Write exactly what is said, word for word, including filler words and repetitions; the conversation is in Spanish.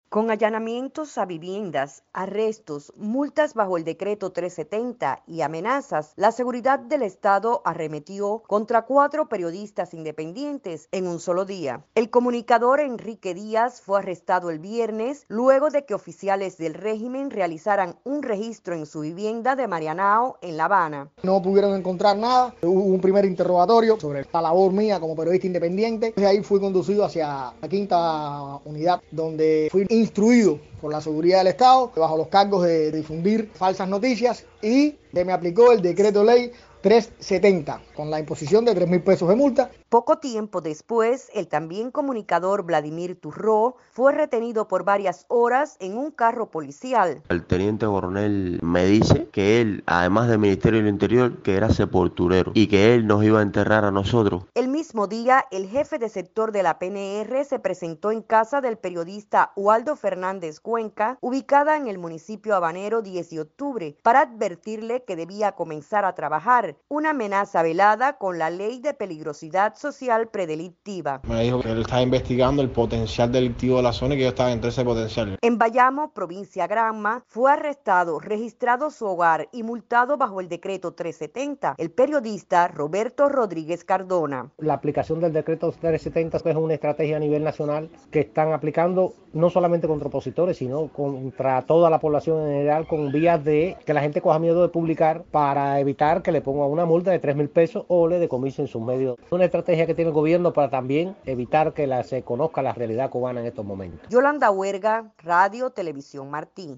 Con allanamientos a viviendas, arrestos, multas bajo el decreto trescientos setenta y amenazas, la seguridad del Estado arremetió contra cuatro periodistas independientes en un solo día. El comunicador Enrique Díaz fue arrestado el viernes luego de que oficiales del régimen realizaran un registro en su vivienda de Marianao, en La Habana. No pudieron encontrar nada, hubo un primer interrogatorio sobre la labor mía como periodista independiente. De ahí fui conducido hacia la quinta unidad, donde fui instruido por la seguridad del Estado bajo los cargos de difundir falsas noticias y se me aplicó el decreto ley trescientos setenta con la imposición de tres mil pesos de multa. Poco tiempo después, el también comunicador Vladimir Turró fue retenido por varias horas en un carro policial. El teniente coronel me dice que él, además del Ministerio del Interior, que era sepulturero y que él nos iba a enterrar a nosotros. El mismo día, el jefe de sector de la P N R se presentó en casa del periodista Waldo Fernández Cuenca, ubicada en el municipio habanero diez de octubre, para advertirle que debía comenzar a trabajar, una amenaza velada con la ley de peligrosidad social predelictiva. Me dijo que él estaba investigando el potencial delictivo de la zona y que yo estaba entre ese potencial. En Bayamo, provincia Granma, fue arrestado, registrado su hogar y multado bajo el decreto trescientos setenta el periodista Roberto Rodríguez Cardona. La aplicación del decreto trescientos setenta es una estrategia a nivel nacional que están aplicando no solamente contra opositores, sino contra toda la población en general, con vías de que la gente coja miedo de publicar para evitar que le pongan una multa de tres mil pesos o le decomisen sus medios. Una estrategia que tiene el gobierno para también evitar que la, se conozca la realidad cubana en estos momentos. Yolanda Huerga, Radio Televisión Martí.